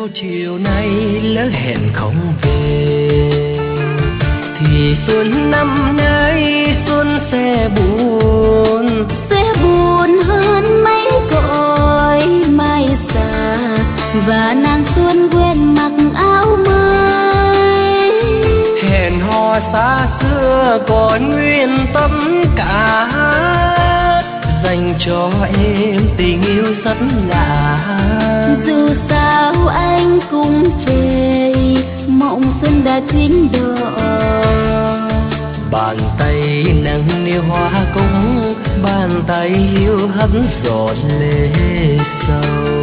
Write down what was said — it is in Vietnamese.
nếu chiều nay lỡ hẹn không về thì xuân năm nay xuân sẽ buồn hơn mấy cội mai xa và nàng xuân quên mặc áo mới. Hẹn hò xa xưa còn nguyên tâm cả dành cho em tình yêu rất lạ. Dù sao anh cũng về mộng xuân đã chín đỏ. Bàn tay nâng niu hoa cúc, bàn tay hiu hắt giọt lệ sầu.